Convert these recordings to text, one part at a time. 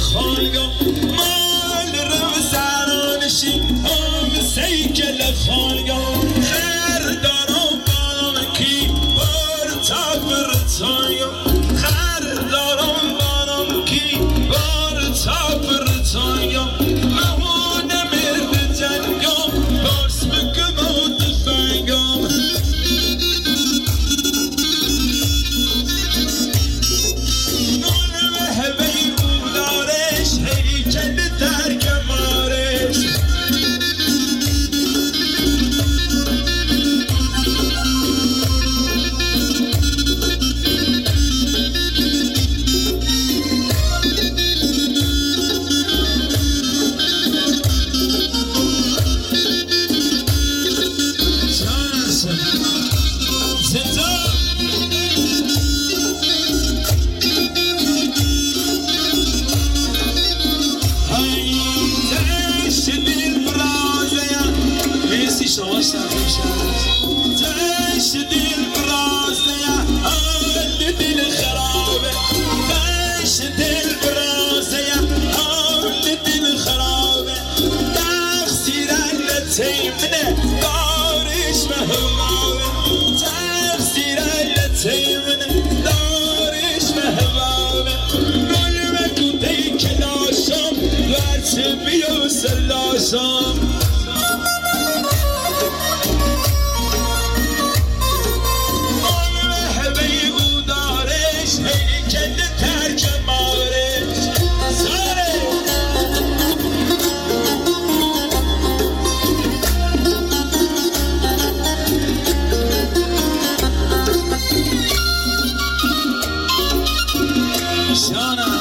خالگا مال رو زرانشی هم سیکل خالگا خر دارم بانم کی بار تا برتایا خر دارم بانم کی بار تا برتایا مهون مرد جنگام باس بکم و تفنگام سلاسام آن محبه او دارش هیکل ترک مارش ساره شانم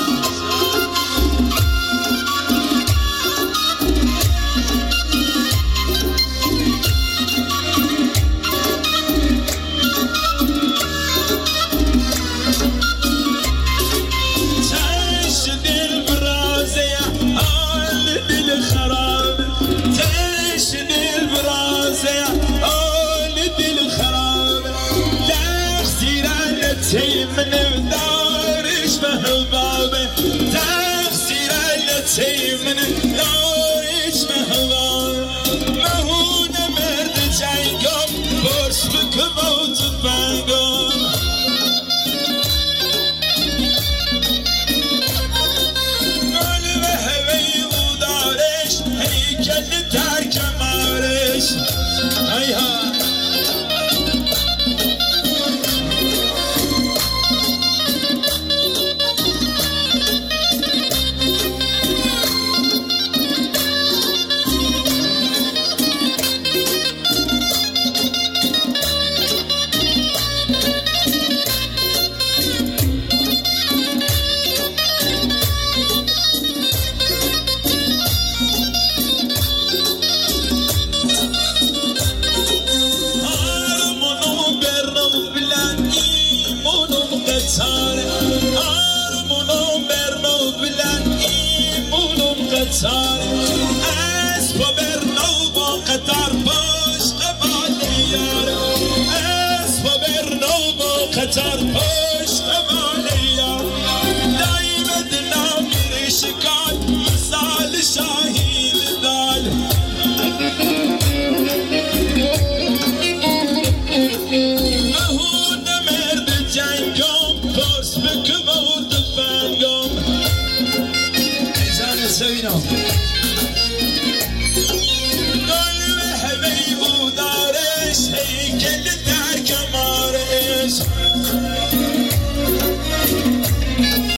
من دارش محبابه تفسیر علتی من دارش محبابه مهون مرد جنگم برس بکم و تفنگم مال محبه او دارش هیکل ترک مارش ایها اسب و برنو با قطر باش قبال یار اسب و برنو با قطر باش قبال یار دایم دلم شکال مثال شاهین دال مهون مرد جنگم باس بکم و تفنگم سوینا